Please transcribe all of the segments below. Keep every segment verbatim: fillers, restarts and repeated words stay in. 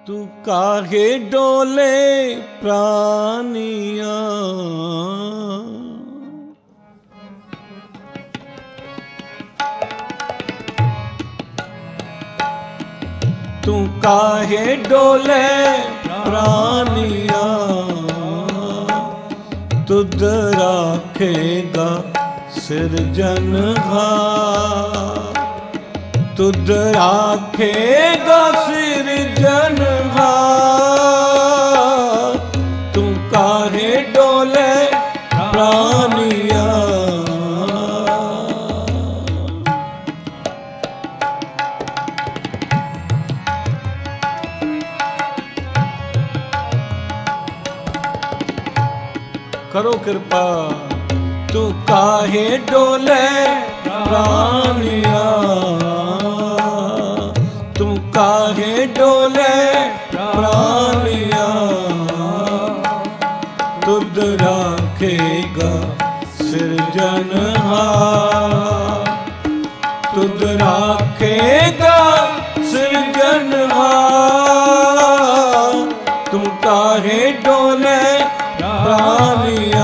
तू काहे डोले प्राणिया, तू काहे डोले प्राणिया, तुद राखेगा सिरजनहार, तुद राखेगा सिरजनहार। तू काहे डोले प्राणिया, करो कृपा। तू काहे डोले प्राणिया, तू काहे डोले प्राणिया, तुद राखेगा सिरजनहार, तुद राखेगा सिरजनहार। तू काहे डोले प्राणिया,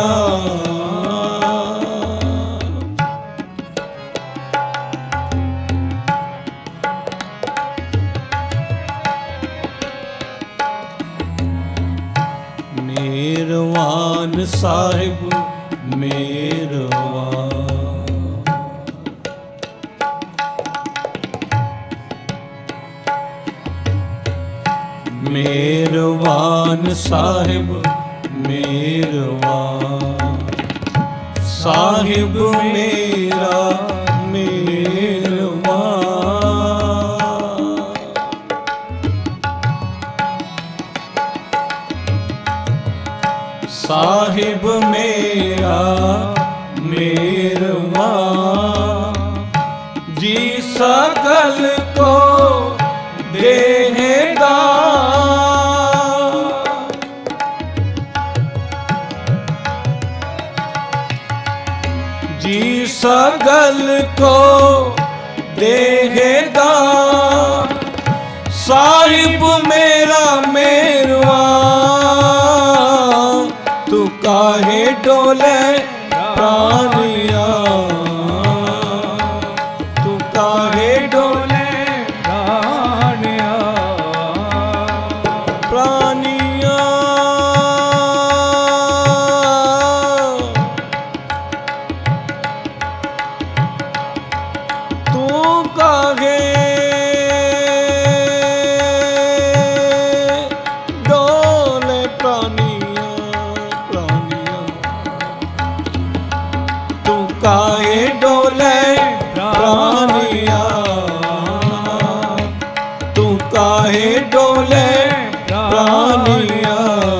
मेहरबान साहिब मेहरबान, मेहरबान साहिब मेहरबान, साहिब मेरा मेहरबान। साहिब मेरा मेहरबान, जी सकल को देगा, जी सकल को देगा। साहिब मेरा मेहरबान, तू काहे डोले प्राणिया, तू काहे डोले प्राणिया, प्राणिया। तू काहे डोले प्राणिया, प्राणिया। तू काहे डोले प्राणिया, तू काहे डोले प्राणिया।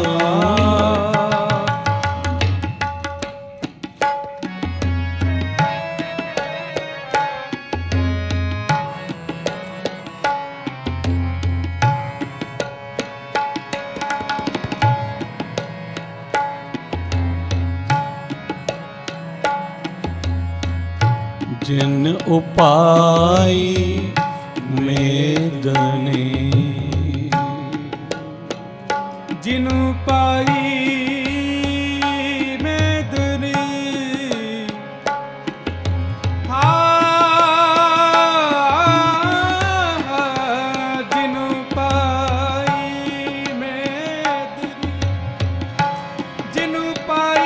जिन उपाय मेदने, जिन उपाय मेदने, हाँ जिन उपाय मेदने, जिन उपाय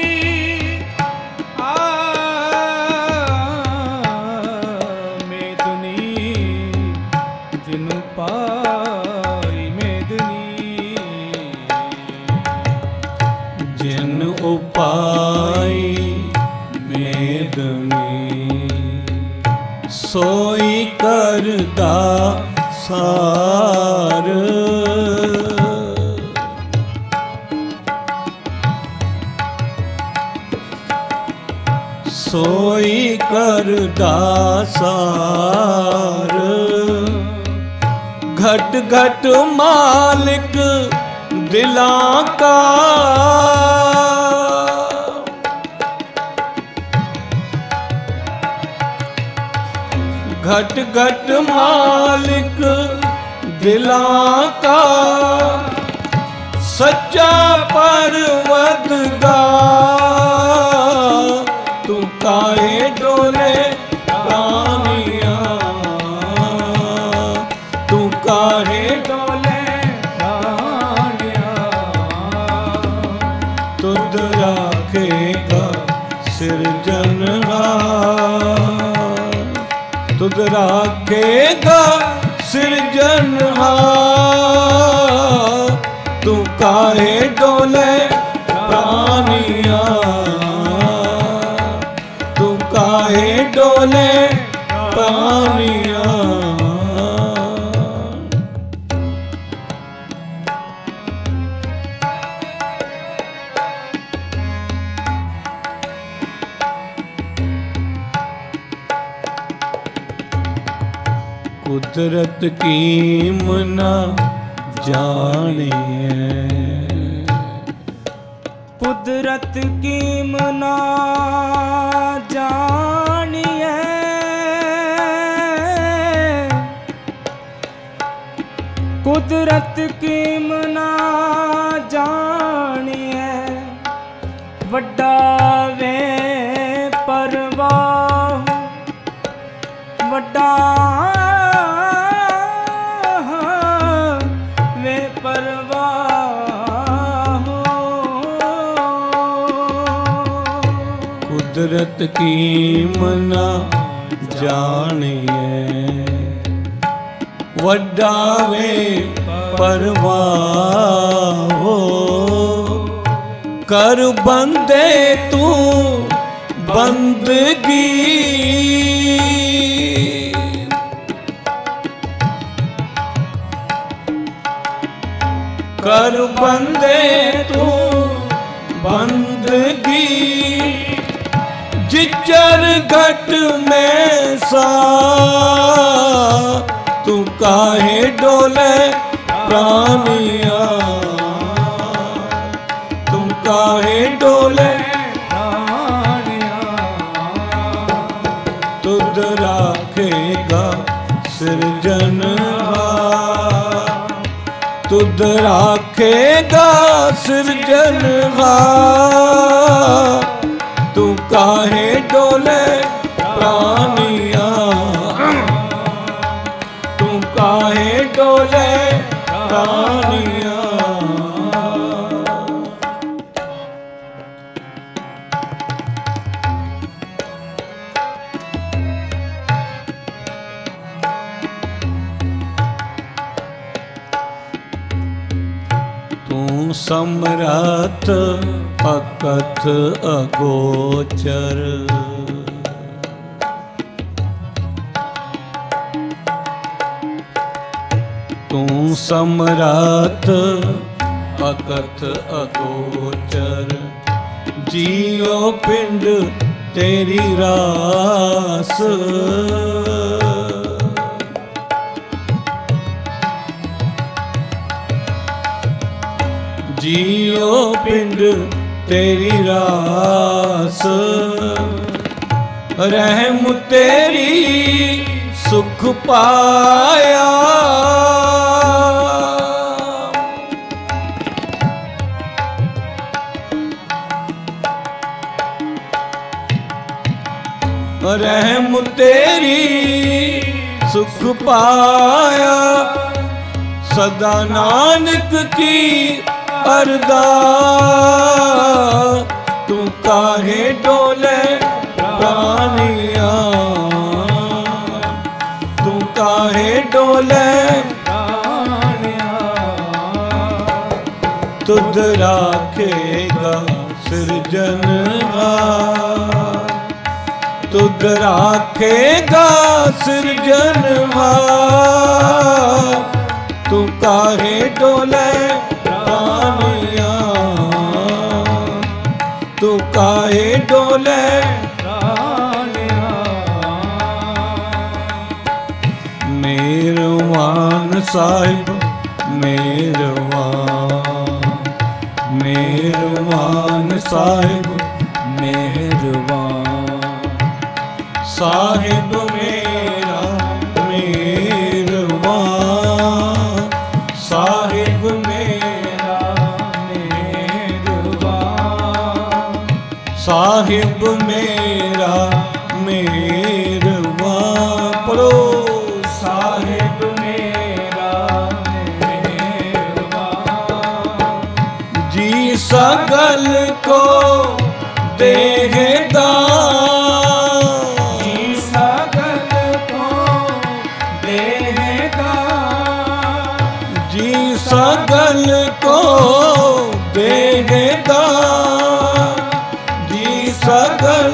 जिन उपाय मेदनी, जिन उपाय मेदनी, सोई करदा सार, सोई करदा सार। घट घट मालिक दिलां का, घट घट मालिक ਦਿਲਾਂ ਕਾ ਸੱਚਾ ਪਰਵਰਦਗਾਰ ਤੂੰ ਕਾਹੇ ਡੋਲੇ ਪ੍ਰਾਨੀਆਂ ਤੂੰ ਕਾਹੇ ਡੋਲੇ ਪ੍ਰਾਣਿਆ ਤੁਧ ਰਾਖੇਗਾ ਸਿਰਜਣਹਾਰ ਤੁਧ ਰਾਖੇਗਾ ਸਿਰਜਣਹਾਰ ਤੂੰ ਕਾਹੇ ਡੋਲੇ ਪ੍ਰਾਨੀਆਂ ਤੂੰ ਕਾਹੇ ਡੋਲੇ ਪ੍ਰਾਨੀਆਂ ਕੁਦਰਤ ਕੀਮਨਾ ਜਾਣੀਐ ਕੁਦਰਤ ਕੀਮਨਾ ਜਾਣੀਐ ਕੁਦਰਤ ਕੀਮਨਾ ਜਾਣੀਐ ਵੱਡਾ ਵੇ ਪਰਵਾਹ ਵੱਡਾ ਵੇ ਪਰਵਾਹ ਕੁਦਰਤ ਕੀਮਨਾ ਜਾਣੀਐ ਵੱਡਾ ਵੇ ਪਰਵਾਹੋ ਕਰ ਬੰਦੇ ਤੂੰ ਬੰਦਗੀ ਕਰ ਬੰਦੇ ਤੂੰ ਬੰਦਗੀ ਜਿਚਰ ਘਟ ਮੈਂ ਸਾ ਤੂੰ ਕਾਹੇ ਡੋਲੇ ਪ੍ਰਾਨੀਆਂ ਤੂੰ ਕਾਹੇ ਡੋਲੇ ਪ੍ਰਾਣਿਆ ਤੁਧ ਰਾਖੇਗਾ ਸਿਰਜਣਹਾਰ ਤੁਧ ਰਾਖੇਗਾ ਸਿਰਜਣਹਾਰ ਤੂੰ ਕਾਹੇ ਡੋਲੇ ਪ੍ਰਾਨੀਆਂ ਤੂੰ ਕਾਹੇ ਡੋਲੇ ਪ੍ਰਾਨੀਆਂ ਤੂੰ ਸਮਰਥ ਅਕਥ ਅਗੋਚਰ ਤੂੰ ਸਮਰਥ ਅਕਥ ਅਗੋਚਰ ਜੀਉ ਪਿੰਡ ਤੇਰੀ ਰਾਸ ਜੀਉ ਪਿੰਡ ਤੇਰੀ ਰਾਸ ਰਹਿਮ ਤੇਰੀ ਸੁਖ ਪਾਇਆ ਰਹਿਮ ਤੇਰੀ ਸੁਖ ਪਾਇਆ ਸਦਾ ਨਾਨਕ ਕੀ ਅਰਦਾਸ ਤੂੰ ਕਾਹੇ ਡੋਲੇ ਪ੍ਰਾਨੀਆਂ ਤੂੰ ਕਾਹੇ ਡੋਲੇ ਪ੍ਰਾਣਿਆ ਤੁਧ ਰਾਖੇਗਾ ਸਿਰਜਣਹਾਰ ਤੁਧ ਰਾਖੇਗਾ ਸਿਰਜਣਹਾਰ ਤੂੰ ਕਾਹੇ ਡੋਲੇ ਪ੍ਰਾਨੀਆਂ ਤੂੰ ਕਾਹੇ ਡੋਲੇ ਪ੍ਰਾਣਿਆ ਮੇਰਵਾਨ ਸਾਹਿਬ ਮੇਰਵਾਨ ਮੇਰਵਾਨ ਸਾਹਿਬ ਮੇਰਵਾਨ ਸਾਹਿਬ ਮੇਰਾ ਮੇਰਵਾਨ साहिब मेरा मेरवा पढ़ो। साहिब मेरा मेहरबान, जी सगल को देहदार, जी सगल को देहदार, जी सगल को देहदार, जी सगल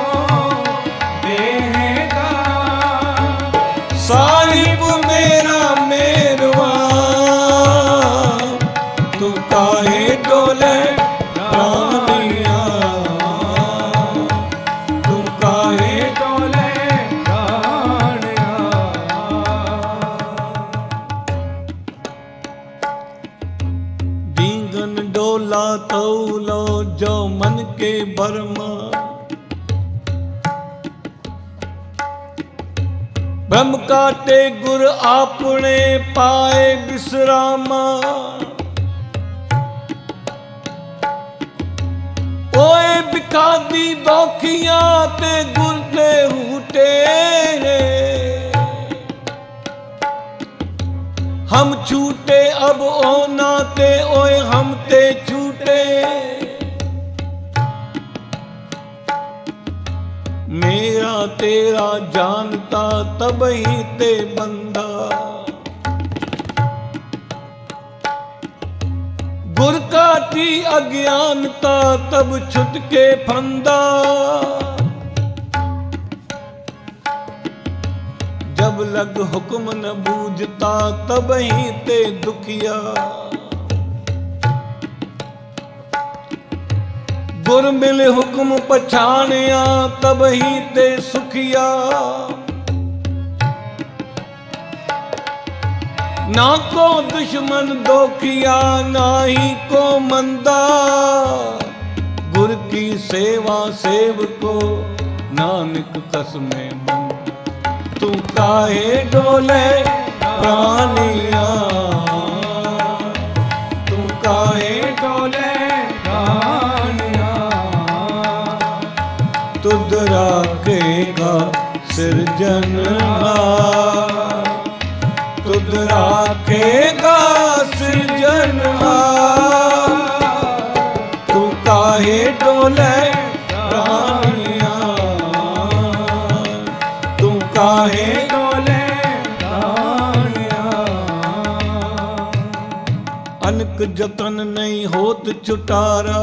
साहिब मेरा मेरवा, तू काहे डोले प्राणिया, तू काहे डोले प्राणिया। डींगन डोला तौलो जो मन के बरमा, ब्रह्म काटे गुर आपने पाए विश्रामा, ओए बिकादी दोखियां ते गुर ते हूटे, हम छूटे अब ओना ते ओए हम ते छूटे, मेरा तेरा जानता तब ही ते बंदा, गुर काटी अज्ञानता तब छुटके फंदा, जब लग हुक्म न बूझता तब ही ते दुखिया, गुर मिल हुक्म पछाणिया तब ही ते सुखिया, ना को दुश्मन दोखिया ना ही को मंदा, गुर की सेवा सेव को नानक कसमे बंद, तू काहे डोले प्राणिया, तू काहे डोले प्राणिया, तुद राखेगा सिरजनहार, तुद राखेगा सिरजनहार, तू काहे डोले प्राणिया, तू काहे डोले प्राणिया। अनक जतन नहीं होत छुटारा,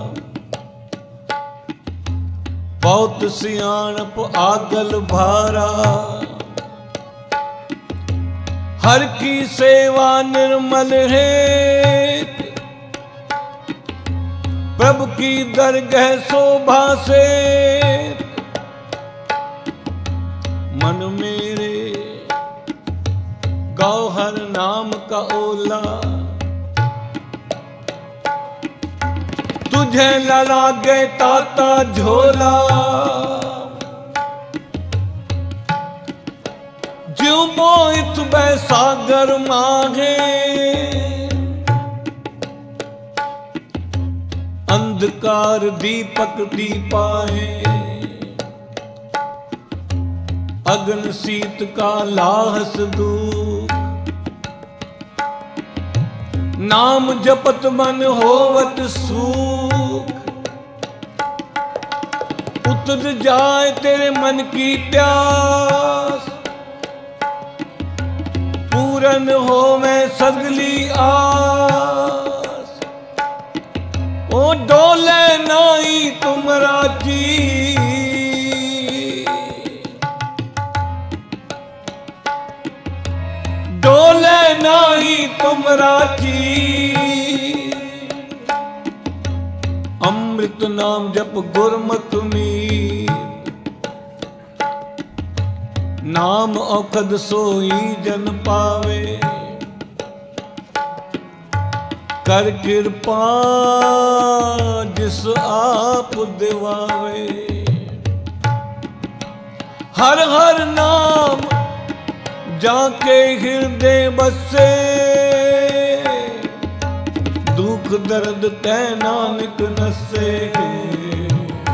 बहुत सियाणप आगल भारा, हर की सेवा निर्मल है, प्रभु की दरगह शोभा से, मन मेरे गौहर नाम का ओला, तुझे लड़ा गए ताता झोला, ज्यों मोहित बै सागर मांगे, अंधकार दीपक दीपाए, अग्न शीत का लाहस दूर, नाम जपत मन होवत सूख, उतर जाए तेरे मन की प्यास, पूरन हो मैं सगली आस, ओ डोले नाई तुमरा जी, डोले नाही तुमरा जी, अमृत नाम जप गुरमत मीर, नाम औखद सोई जन पावे, कर कृपा जिस आप दिवावे, हर हर नाम जाके हृदय बसे, दुख दर्द तै नानक नसे,